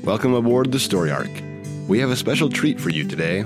Welcome aboard the Story Arc. We have a special treat for you today.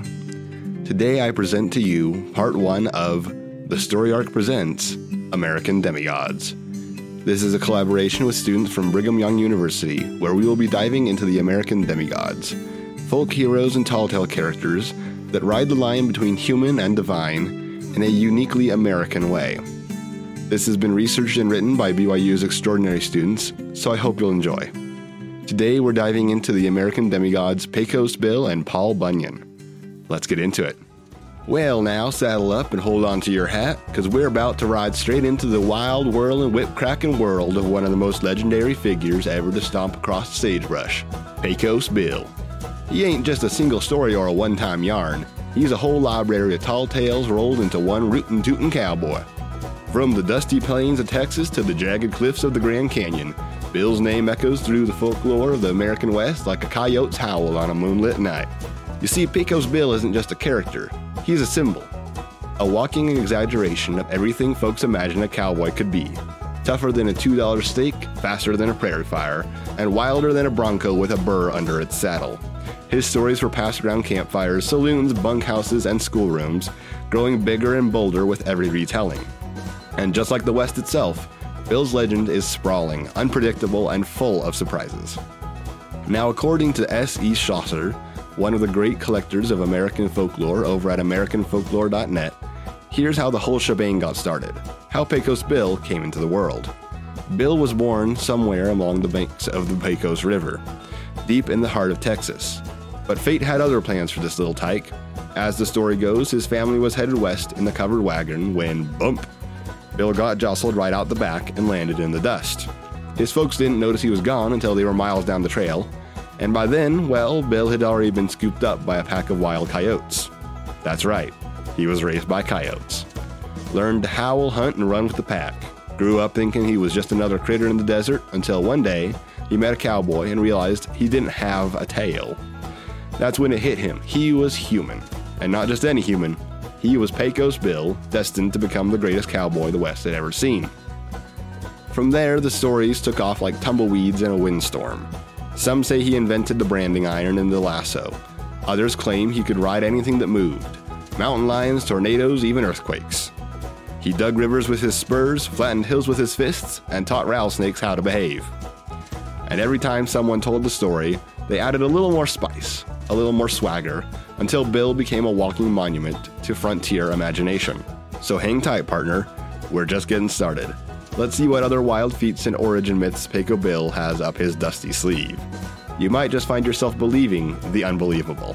Today I present to you part 1 of The Story Arc Presents American Demigods. This is a collaboration with students from Brigham Young University, where we will be diving into the American demigods, folk heroes and tall tale characters that ride the line between human and divine in a uniquely American way. This has been researched and written by BYU's extraordinary students, so I hope you'll enjoy. Today we're diving into the American demigods Pecos Bill and Paul Bunyan. Let's get into it. Well now, saddle up and hold on to your hat, because we're about to ride straight into the wild, whirling, whip-cracking world of one of the most legendary figures ever to stomp across the sagebrush, Pecos Bill. He ain't just a single story or a one-time yarn. He's a whole library of tall tales rolled into one rootin' tootin' cowboy. From the dusty plains of Texas to the jagged cliffs of the Grand Canyon, Bill's name echoes through the folklore of the American West like a coyote's howl on a moonlit night. You see, Pecos Bill isn't just a character, he's a symbol. A walking exaggeration of everything folks imagine a cowboy could be. Tougher than a $2 steak, faster than a prairie fire, and wilder than a bronco with a burr under its saddle. His stories were passed around campfires, saloons, bunkhouses, and schoolrooms, growing bigger and bolder with every retelling. And just like the West itself, Bill's legend is sprawling, unpredictable, and full of surprises. Now, according to S.E. Chaucer, one of the great collectors of American folklore over at AmericanFolklore.net, here's how the whole shebang got started, how Pecos Bill came into the world. Bill was born somewhere along the banks of the Pecos River, deep in the heart of Texas. But fate had other plans for this little tyke. As the story goes, his family was headed west in the covered wagon when, bump, Bill got jostled right out the back and landed in the dust. His folks didn't notice he was gone until they were miles down the trail, and by then, well, Bill had already been scooped up by a pack of wild coyotes. That's right, he was raised by coyotes. Learned to howl, hunt, and run with the pack. Grew up thinking he was just another critter in the desert until one day he met a cowboy and realized he didn't have a tail. That's when it hit him. He was human, and not just any human. He was Pecos Bill, destined to become the greatest cowboy the West had ever seen. From there, the stories took off like tumbleweeds in a windstorm. Some say he invented the branding iron and the lasso. Others claim he could ride anything that moved. Mountain lions, tornadoes, even earthquakes. He dug rivers with his spurs, flattened hills with his fists, and taught rattlesnakes how to behave. And every time someone told the story, they added a little more spice, a little more swagger, until Bill became a walking monument to frontier imagination. So hang tight, partner. We're just getting started. Let's see what other wild feats and origin myths Pecos Bill has up his dusty sleeve. You might just find yourself believing the unbelievable.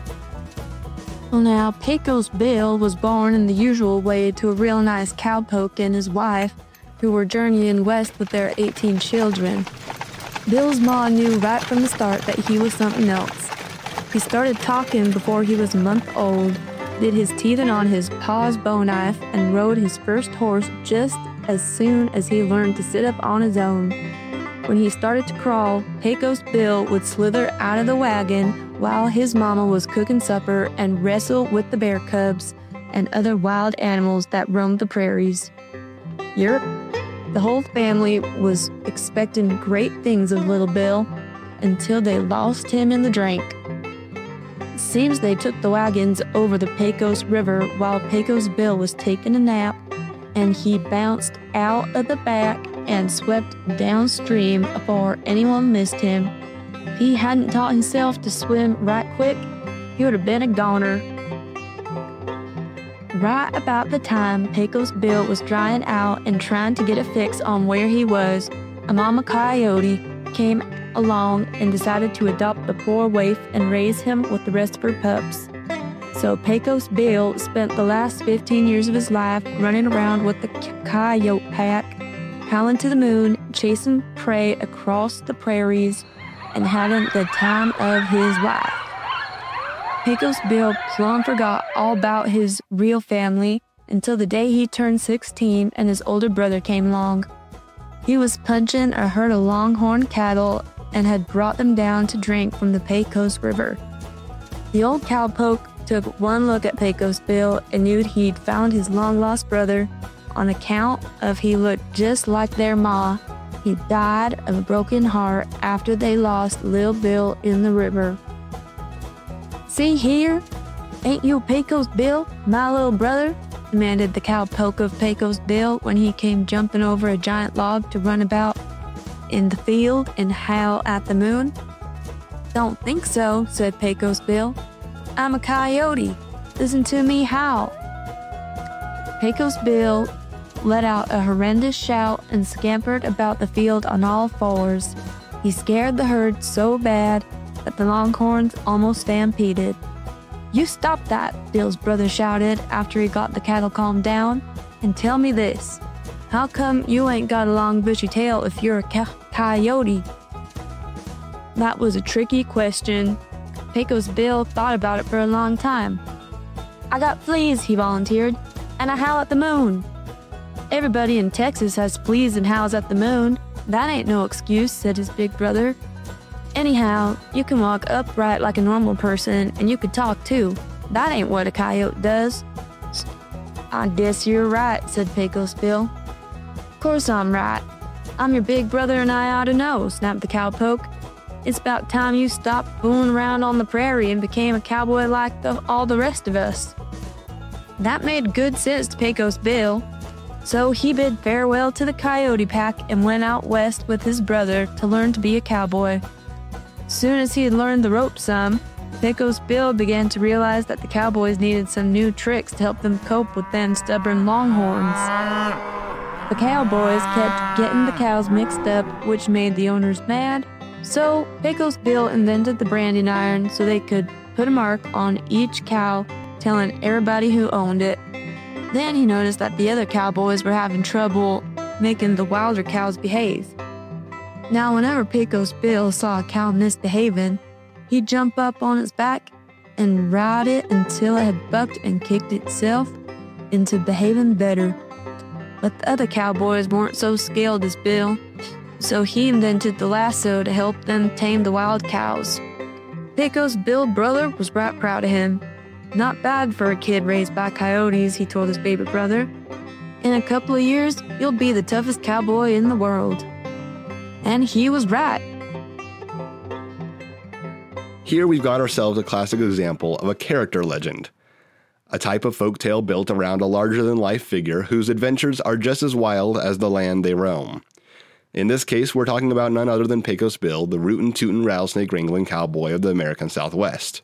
Well now, Pecos Bill was born in the usual way to a real nice cowpoke and his wife, who were journeying west with their 18 children. Bill's ma knew right from the start that he was something else. He started talking before he was a month old, did his teething on his pa's bow knife, and rode his first horse just as soon as he learned to sit up on his own. When he started to crawl, Pecos Bill would slither out of the wagon while his mama was cooking supper and wrestle with the bear cubs and other wild animals that roamed the prairies. Yerp, the whole family was expecting great things of little Bill until they lost him in the drink. Seems they took the wagons over the Pecos River while Pecos Bill was taking a nap, and he bounced out of the back and swept downstream before anyone missed him. If he hadn't taught himself to swim right quick, he would have been a goner. Right about the time Pecos Bill was drying out and trying to get a fix on where he was, a mama coyote came along and decided to adopt the poor waif and raise him with the rest of her pups. So Pecos Bill spent the last 15 years of his life running around with the coyote pack, howling to the moon, chasing prey across the prairies, and having the time of his life. Pecos Bill plumb forgot all about his real family until the day he turned 16 and his older brother came along. He was punching a herd of longhorn cattle and had brought them down to drink from the Pecos River. The old cowpoke took one look at Pecos Bill and knew he'd found his long-lost brother on account of he looked just like their ma, He died of a broken heart after they lost Lil Bill in the river. "See here? Ain't you Pecos Bill, my little brother?" demanded the cowpoke of Pecos Bill when he came jumping over a giant log to run about in the field and howl at the moon. "Don't think so," said Pecos Bill. "I'm a coyote. Listen to me howl." Pecos Bill let out a horrendous shout and scampered about the field on all fours. He scared the herd so bad that the longhorns almost stampeded. "You stop that," Bill's brother shouted after he got the cattle calmed down, "and tell me this. How come you ain't got a long bushy tail if you're a coyote?" That was a tricky question. Pecos Bill thought about it for a long time. "I got fleas," he volunteered, "and I howl at the moon." "Everybody in Texas has fleas and howls at the moon. That ain't no excuse," said his big brother. "Anyhow, you can walk upright like a normal person, and you could talk too. That ain't what a coyote does." "I guess you're right," said Pecos Bill. "Of course I'm right. I'm your big brother and I ought to know," snapped the cowpoke. "It's about time you stopped fooling around on the prairie and became a cowboy like all the rest of us." That made good sense to Pecos Bill. So he bid farewell to the coyote pack and went out west with his brother to learn to be a cowboy. Soon as he had learned the ropes some, Pecos Bill began to realize that the cowboys needed some new tricks to help them cope with them stubborn longhorns. The cowboys kept getting the cows mixed up, which made the owners mad, so Pecos Bill invented the branding iron so they could put a mark on each cow, telling everybody who owned it. Then he noticed that the other cowboys were having trouble making the wilder cows behave. Now, whenever Pecos Bill saw a cow misbehaving, he'd jump up on its back and ride it until it had bucked and kicked itself into behaving better. But the other cowboys weren't so skilled as Bill, so he invented the lasso to help them tame the wild cows. Pecos Bill brother was right proud of him. "Not bad for a kid raised by coyotes," he told his baby brother. "In a couple of years, you'll be the toughest cowboy in the world." And he was right. Here we've got ourselves a classic example of a character legend, a type of folktale built around a larger-than-life figure whose adventures are just as wild as the land they roam. In this case, we're talking about none other than Pecos Bill, the rootin'-tootin' rattlesnake-wrangling cowboy of the American Southwest.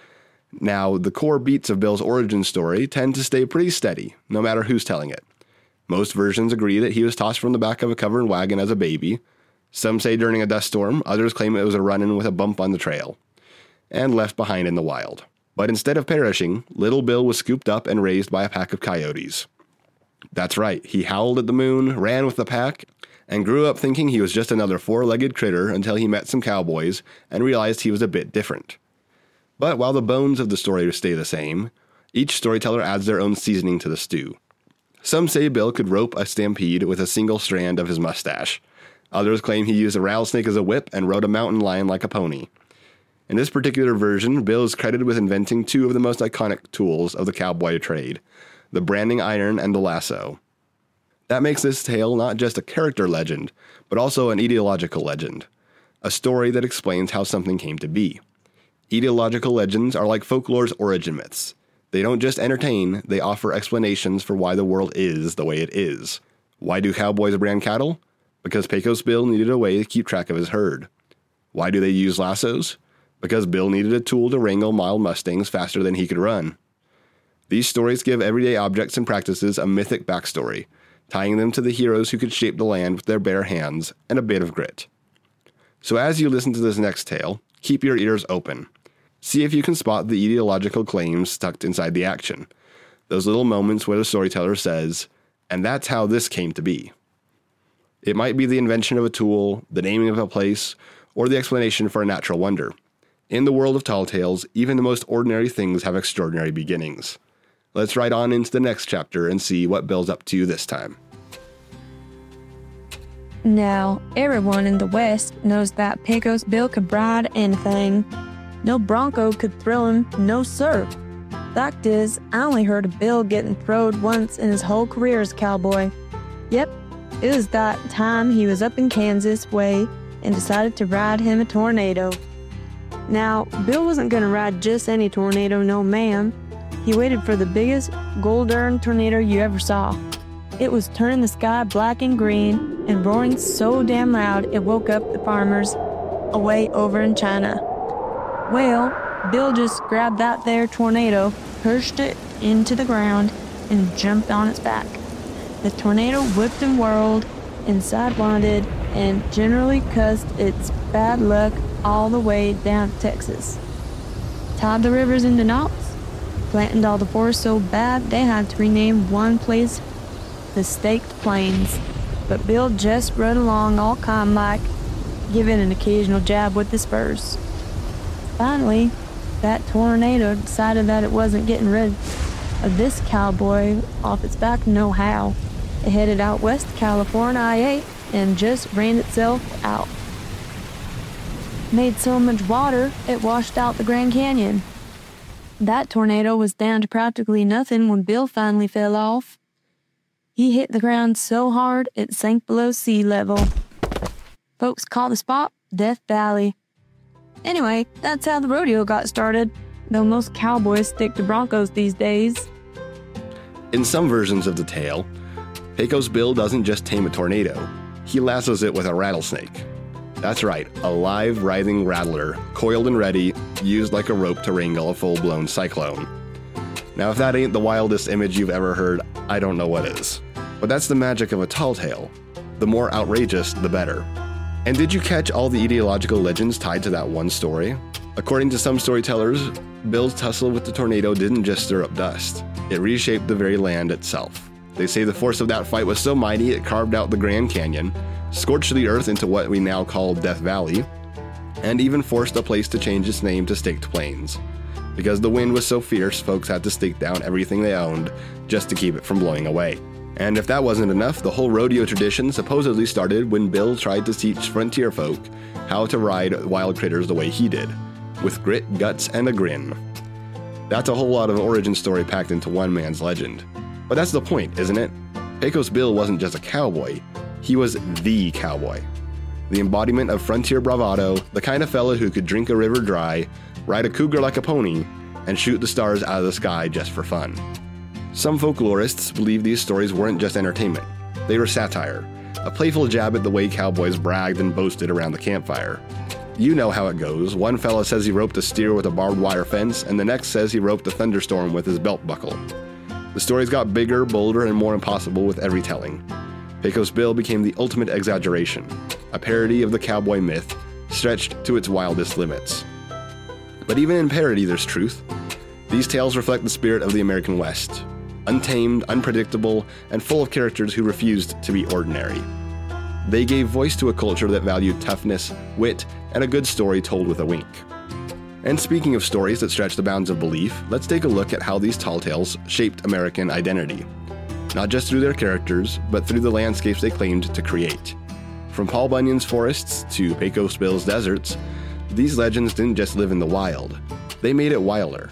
Now, the core beats of Bill's origin story tend to stay pretty steady, no matter who's telling it. Most versions agree that he was tossed from the back of a covered wagon as a baby. Some say during a dust storm, others claim it was a run-in with a bump on the trail, and left behind in the wild. But instead of perishing, little Bill was scooped up and raised by a pack of coyotes. That's right, he howled at the moon, ran with the pack, and grew up thinking he was just another four-legged critter until he met some cowboys and realized he was a bit different. But while the bones of the story stay the same, each storyteller adds their own seasoning to the stew. Some say Bill could rope a stampede with a single strand of his mustache. Others claim he used a rattlesnake as a whip and rode a mountain lion like a pony. In this particular version, Bill is credited with inventing two of the most iconic tools of the cowboy trade, the branding iron and the lasso. That makes this tale not just a character legend, but also an ideological legend, a story that explains how something came to be. Ideological legends are like folklore's origin myths. They don't just entertain, they offer explanations for why the world is the way it is. Why do cowboys brand cattle? Because Pecos Bill needed a way to keep track of his herd. Why do they use lassos? Because Bill needed a tool to wrangle mild mustangs faster than he could run. These stories give everyday objects and practices a mythic backstory, tying them to the heroes who could shape the land with their bare hands and a bit of grit. So as you listen to this next tale, keep your ears open. See if you can spot the ideological claims tucked inside the action. Those little moments where the storyteller says, "And that's how this came to be." It might be the invention of a tool, the naming of a place, or the explanation for a natural wonder. In the world of tall tales, even the most ordinary things have extraordinary beginnings. Let's ride on into the next chapter and see what Bill's up to this time. Now, everyone in the West knows that Pecos Bill could ride anything. No bronco could throw him, no sir. Fact is, I only heard of Bill getting throwed once in his whole career as cowboy. Yep, It was that time he was up in Kansas way and decided to ride him a tornado. Now, Bill wasn't going to ride just any tornado, no ma'am. He waited for the biggest gold-earned tornado you ever saw. It was turning the sky black and green and roaring so damn loud it woke up the farmers away over in China. Well, Bill just grabbed that there tornado, pushed it into the ground, and jumped on its back. The tornado whipped and whirled and sidewinded and generally cussed its bad luck all the way down to Texas. Tied the rivers into knots, flattened all the forests so bad they had to rename one place the Staked Plains. But Bill just rode along all calm-like, giving an occasional jab with his spurs. Finally, that tornado decided that it wasn't getting rid of this cowboy off its back no how. It headed out west California I-8 and just ran itself out. Made so much water, it washed out the Grand Canyon. That tornado was down to practically nothing when Bill finally fell off. He hit the ground so hard it sank below sea level. Folks call the spot Death Valley. Anyway, that's how the rodeo got started, though most cowboys stick to broncos these days. In some versions of the tale, Pecos Bill doesn't just tame a tornado, he lassos it with a rattlesnake. That's right, a live, writhing rattler, coiled and ready, used like a rope to wrangle a full-blown cyclone. Now, if that ain't the wildest image you've ever heard, I don't know what is. But that's the magic of a tall tale. The more outrageous, the better. And did you catch all the ideological legends tied to that one story? According to some storytellers, Bill's tussle with the tornado didn't just stir up dust. It reshaped the very land itself. They say the force of that fight was so mighty it carved out the Grand Canyon, scorched the earth into what we now call Death Valley, and even forced a place to change its name to Staked Plains. Because the wind was so fierce, folks had to stake down everything they owned just to keep it from blowing away. And if that wasn't enough, the whole rodeo tradition supposedly started when Bill tried to teach frontier folk how to ride wild critters the way he did, with grit, guts, and a grin. That's a whole lot of origin story packed into one man's legend. But that's the point, isn't it? Pecos Bill wasn't just a cowboy, he was the cowboy. The embodiment of frontier bravado, the kind of fella who could drink a river dry, ride a cougar like a pony, and shoot the stars out of the sky just for fun. Some folklorists believe these stories weren't just entertainment. They were satire, a playful jab at the way cowboys bragged and boasted around the campfire. You know how it goes. One fella says he roped a steer with a barbed wire fence, and the next says he roped a thunderstorm with his belt buckle. The stories got bigger, bolder, and more impossible with every telling. Pecos Bill became the ultimate exaggeration, a parody of the cowboy myth, stretched to its wildest limits. But even in parody, there's truth. These tales reflect the spirit of the American West, untamed, unpredictable, and full of characters who refused to be ordinary. They gave voice to a culture that valued toughness, wit, and a good story told with a wink. And speaking of stories that stretch the bounds of belief, let's take a look at how these tall tales shaped American identity. Not just through their characters, but through the landscapes they claimed to create. From Paul Bunyan's forests to Pecos Bill's deserts, these legends didn't just live in the wild, they made it wilder.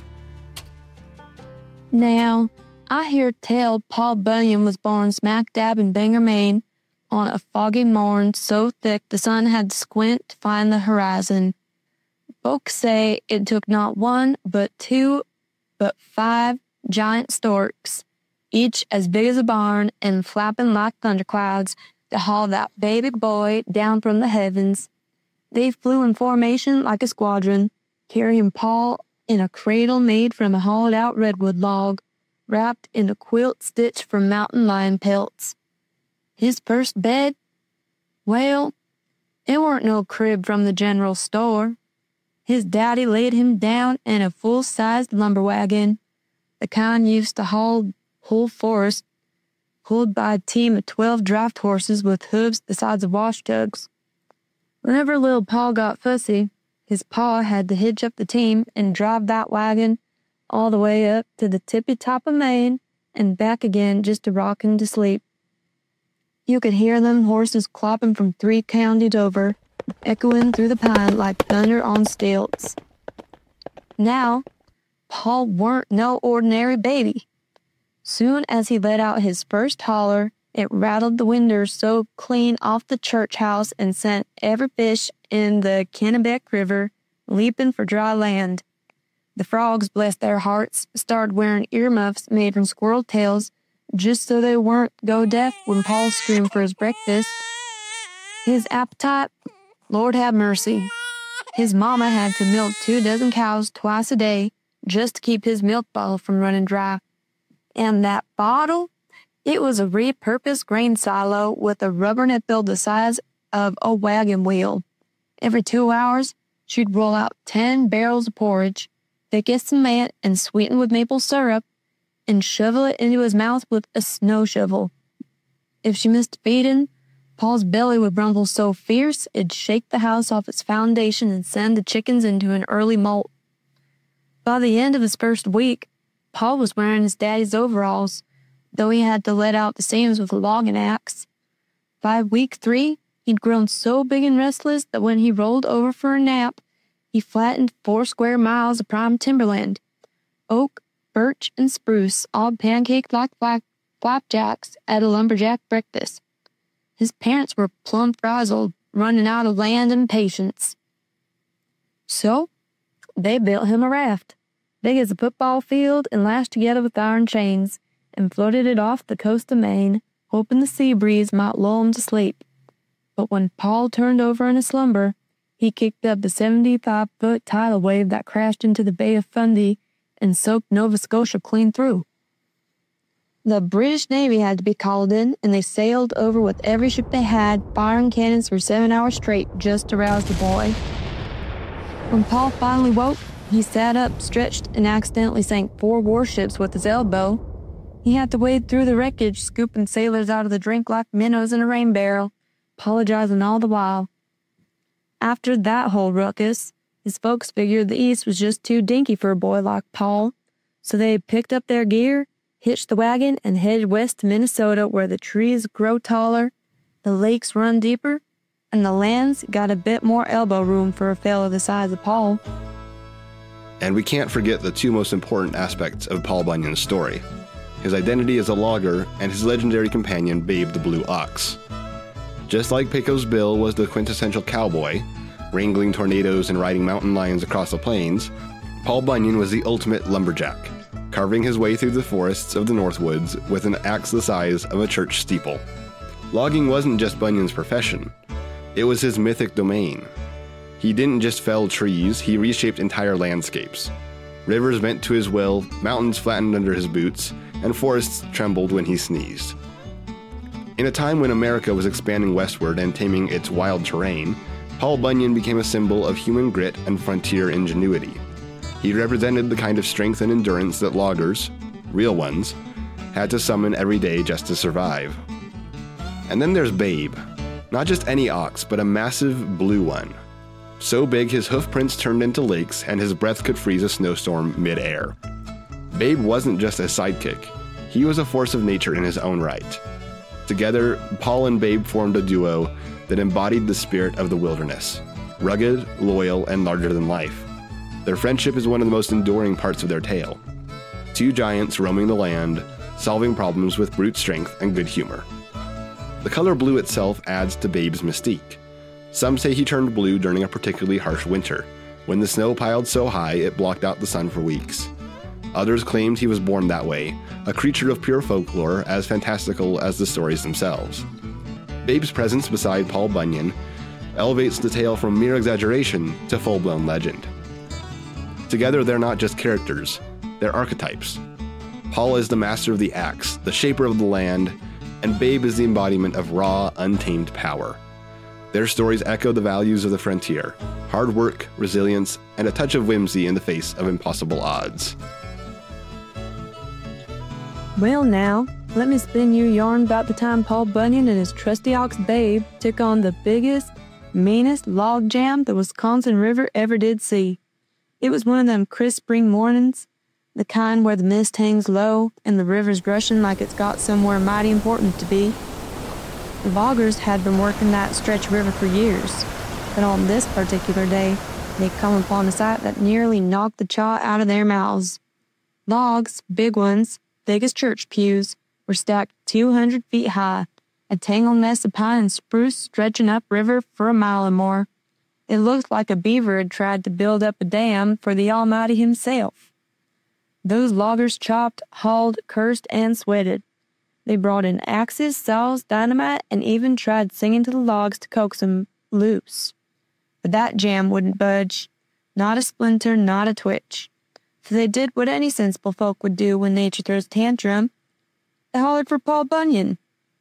Now, I hear tell Paul Bunyan was born smack dab in Bangor, Maine, on a foggy morn so thick the sun had to squint to find the horizon. Folks say it took not one, but two, but 5 giant storks, each as big as a barn and flapping like thunderclouds, to haul that baby boy down from the heavens. They flew in formation like a squadron, carrying Paul in a cradle made from a hauled-out redwood log, wrapped in a quilt stitched from mountain lion pelts. His first bed? Well, it weren't no crib from the general store. His daddy laid him down in a full-sized lumber wagon, the kind used to haul whole forest, pulled by a team of 12 draft horses with hooves the size of wash tugs. Whenever little Paul got fussy, his pa had to hitch up the team and drive that wagon all the way up to the tippy top of Maine and back again just to rock him to sleep. You could hear them horses clopping from 3 counties over, echoing through the pine like thunder on stilts. Now, Paul weren't no ordinary baby. Soon as he let out his first holler, It rattled the windows so clean off the church house and sent every fish in the Kennebec River leaping for dry land. The frogs, bless their hearts, started wearing earmuffs made from squirrel tails just so they weren't go deaf when Paul screamed for his breakfast. His appetite, Lord have mercy. His mama had to milk 24 cows twice a day just to keep his milk bottle from running dry. And that bottle? It was a repurposed grain silo with a rubber nipple the size of a wagon wheel. Every 2 hours, she'd roll out 10 barrels of porridge, thick as cement and sweetened with maple syrup, and shovel it into his mouth with a snow shovel. If she missed feeding, Paul's belly would rumble so fierce it'd shake the house off its foundation and send the chickens into an early molt. By the end of his first week, Paul was wearing his daddy's overalls, though he had to let out the seams with a logging axe. By week 3, he'd grown so big and restless that when he rolled over for a nap, he flattened 4 square miles of prime timberland. Oak, birch, and spruce all pancaked like flapjacks at a lumberjack breakfast. His parents were plumb frazzled, running out of land and patience. So, they built him a raft, big as a football field and lashed together with iron chains, and floated it off the coast of Maine, hoping the sea breeze might lull him to sleep. But when Paul turned over in a slumber, he kicked up the 75-foot tidal wave that crashed into the Bay of Fundy and soaked Nova Scotia clean through. The British Navy had to be called in, and they sailed over with every ship they had, firing cannons for 7 hours straight just to rouse the boy. When Paul finally woke, he sat up, stretched, and accidentally sank 4 warships with his elbow. He had to wade through the wreckage, scooping sailors out of the drink like minnows in a rain barrel, apologizing all the while. After that whole ruckus, his folks figured the East was just too dinky for a boy like Paul, so they picked up their gear, hitched the wagon, and headed west to Minnesota, where the trees grow taller, the lakes run deeper, and the land's got a bit more elbow room for a fellow the size of Paul. And we can't forget the 2 most important aspects of Paul Bunyan's story: his identity as a logger and his legendary companion, Babe the Blue Ox. Just like Pecos Bill was the quintessential cowboy, wrangling tornadoes and riding mountain lions across the plains, Paul Bunyan was the ultimate lumberjack, carving his way through the forests of the Northwoods with an axe the size of a church steeple. Logging wasn't just Bunyan's profession, it was his mythic domain. He didn't just fell trees, he reshaped entire landscapes. Rivers bent to his will, mountains flattened under his boots, and forests trembled when he sneezed. In a time when America was expanding westward and taming its wild terrain, Paul Bunyan became a symbol of human grit and frontier ingenuity. He represented the kind of strength and endurance that loggers, real ones, had to summon every day just to survive. And then there's Babe. Not just any ox, but a massive blue one. So big his hoof prints turned into lakes and his breath could freeze a snowstorm mid-air. Babe wasn't just a sidekick. He was a force of nature in his own right. Together, Paul and Babe formed a duo that embodied the spirit of the wilderness, rugged, loyal, and larger than life. Their friendship is one of the most enduring parts of their tale. 2 giants roaming the land, solving problems with brute strength and good humor. The color blue itself adds to Babe's mystique. Some say he turned blue during a particularly harsh winter, when the snow piled so high it blocked out the sun for weeks. Others claimed he was born that way, a creature of pure folklore as fantastical as the stories themselves. Babe's presence beside Paul Bunyan elevates the tale from mere exaggeration to full-blown legend. Together, they're not just characters, they're archetypes. Paul is the master of the axe, the shaper of the land, and Babe is the embodiment of raw, untamed power. Their stories echo the values of the frontier: hard work, resilience, and a touch of whimsy in the face of impossible odds. Well now, let me spin you a yarn about the time Paul Bunyan and his trusty ox Babe took on the biggest, meanest log jam the Wisconsin River ever did see. It was one of them crisp spring mornings, the kind where the mist hangs low and the river's rushing like it's got somewhere mighty important to be. The loggers had been working that stretch river for years, but on this particular day, they come upon a sight that nearly knocked the chaw out of their mouths. Logs, big ones, big as church pews, were stacked 200 feet high, a tangled nest of pine and spruce stretching upriver for a mile or more. It looked like a beaver had tried to build up a dam for the Almighty himself. Those loggers chopped, hauled, cursed, and sweated. They brought in axes, saws, dynamite, and even tried singing to the logs to coax them loose. But that jam wouldn't budge. Not a splinter, not a twitch. So they did what any sensible folk would do when nature throws a tantrum. They hollered for Paul Bunyan.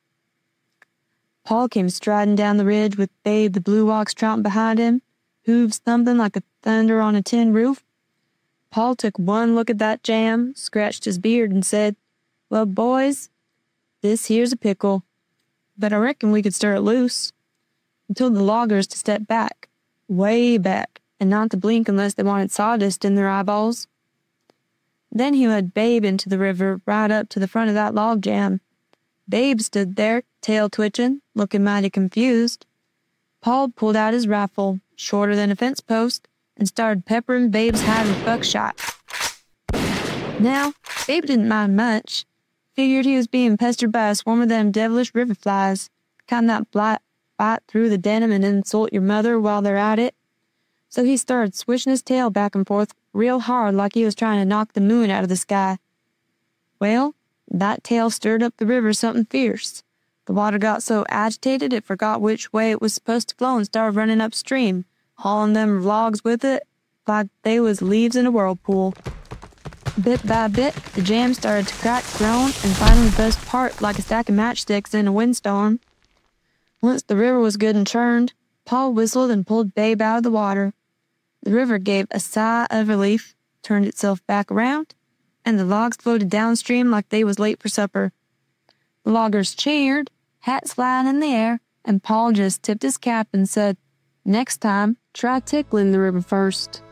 Paul came striding down the ridge with Babe the Blue Ox trouncing behind him, hooves thumping like a thunder on a tin roof. Paul took one look at that jam, scratched his beard, and said, "Well, boys, this here's a pickle, but I reckon we could stir it loose." He told the loggers to step back, way back, and not to blink unless they wanted sawdust in their eyeballs. Then he led Babe into the river right up to the front of that log jam. Babe stood there, tail twitching, looking mighty confused. Paul pulled out his rifle, shorter than a fence post, and started peppering Babe's hide with buckshot. Now, Babe didn't mind much. Figured he was being pestered by a swarm of them devilish river flies, kind that bite through the denim and insult your mother while they're at it. So he started swishing his tail back and forth real hard like he was trying to knock the moon out of the sky. Well, that tail stirred up the river something fierce. The water got so agitated it forgot which way it was supposed to flow and started running upstream, hauling them logs with it like they was leaves in a whirlpool. Bit by bit, the jam started to crack, groan, and finally burst apart like a stack of matchsticks in a windstorm. Once the river was good and churned, Paul whistled and pulled Babe out of the water. The river gave a sigh of relief, turned itself back around, and the logs floated downstream like they was late for supper. The loggers cheered, hats flying in the air, and Paul just tipped his cap and said, "Next time, try tickling the river first."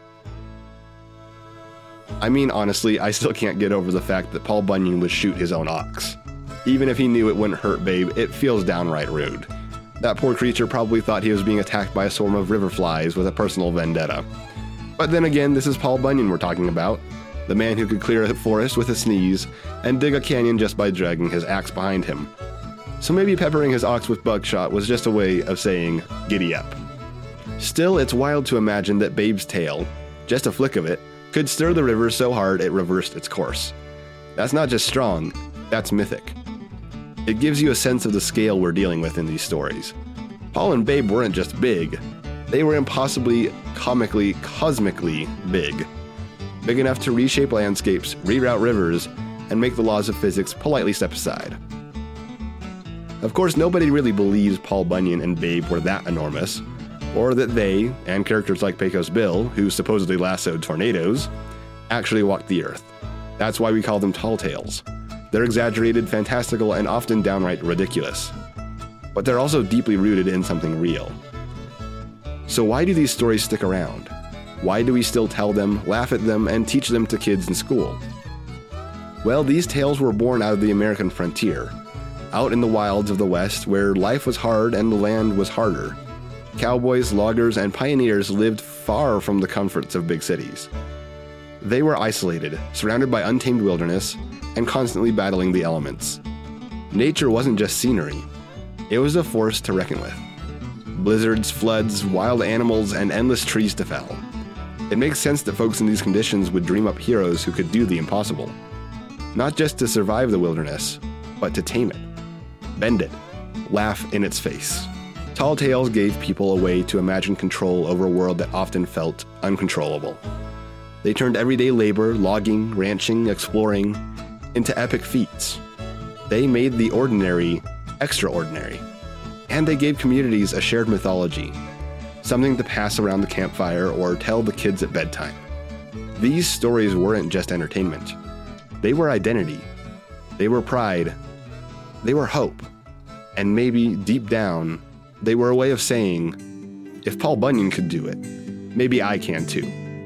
I mean, honestly, I still can't get over the fact that Paul Bunyan would shoot his own ox. Even if he knew it wouldn't hurt Babe, it feels downright rude. That poor creature probably thought he was being attacked by a swarm of river flies with a personal vendetta. But then again, this is Paul Bunyan we're talking about, the man who could clear a forest with a sneeze and dig a canyon just by dragging his axe behind him. So maybe peppering his ox with buckshot was just a way of saying, giddy up. Still, it's wild to imagine that Babe's tail, just a flick of it, could stir the river so hard it reversed its course. That's not just strong, that's mythic. It gives you a sense of the scale we're dealing with in these stories. Paul and Babe weren't just big, they were impossibly, comically, cosmically big. Big enough to reshape landscapes, reroute rivers, and make the laws of physics politely step aside. Of course, nobody really believes Paul Bunyan and Babe were that enormous, or that they, and characters like Pecos Bill, who supposedly lassoed tornadoes, actually walked the earth. That's why we call them tall tales. They're exaggerated, fantastical, and often downright ridiculous. But they're also deeply rooted in something real. So why do these stories stick around? Why do we still tell them, laugh at them, and teach them to kids in school? Well, these tales were born out of the American frontier, out in the wilds of the West where life was hard and the land was harder. Cowboys, loggers, and pioneers lived far from the comforts of big cities. They were isolated, surrounded by untamed wilderness, and constantly battling the elements. Nature wasn't just scenery. It was a force to reckon with. Blizzards, floods, wild animals, and endless trees to fell. It makes sense that folks in these conditions would dream up heroes who could do the impossible. Not just to survive the wilderness, but to tame it, bend it, laugh in its face. Tall tales gave people a way to imagine control over a world that often felt uncontrollable. They turned everyday labor, logging, ranching, exploring, into epic feats. They made the ordinary extraordinary. And they gave communities a shared mythology, something to pass around the campfire or tell the kids at bedtime. These stories weren't just entertainment. They were identity. They were pride. They were hope. And maybe, deep down, they were a way of saying, if Paul Bunyan could do it, maybe I can too.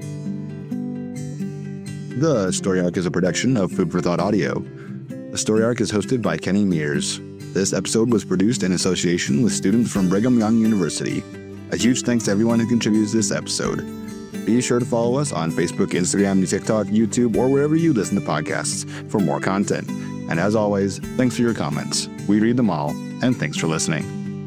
The Story Arc is a production of Food for Thought Audio. The Story Arc is hosted by Kenny Mears. This episode was produced in association with students from Brigham Young University. A huge thanks to everyone who contributes to this episode. Be sure to follow us on Facebook, Instagram, TikTok, YouTube, or wherever you listen to podcasts for more content. And as always, thanks for your comments. We read them all, and thanks for listening.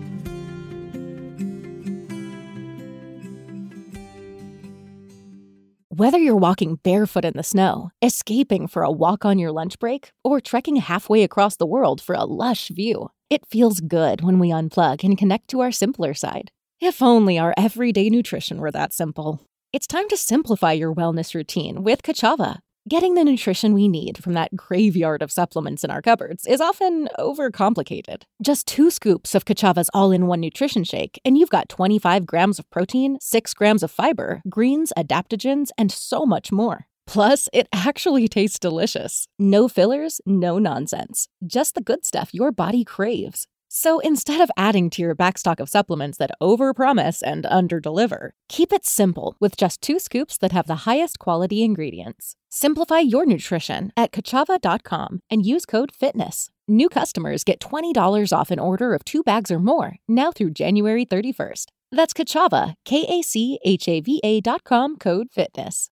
Whether you're walking barefoot in the snow, escaping for a walk on your lunch break, or trekking halfway across the world for a lush view, it feels good when we unplug and connect to our simpler side. If only our everyday nutrition were that simple. It's time to simplify your wellness routine with Ka'Chava. Getting the nutrition we need from that graveyard of supplements in our cupboards is often overcomplicated. Just 2 scoops of Ka'Chava's all-in-one nutrition shake, and you've got 25 grams of protein, 6 grams of fiber, greens, adaptogens, and so much more. Plus, it actually tastes delicious. No fillers, no nonsense. Just the good stuff your body craves. So instead of adding to your backstock of supplements that overpromise and underdeliver, keep it simple with just 2 scoops that have the highest quality ingredients. Simplify your nutrition at Ka'Chava.com and use code FITNESS. New customers get $20 off an order of 2 bags or more, now through January 31st. That's Ka'Chava, Kachava.com, code FITNESS.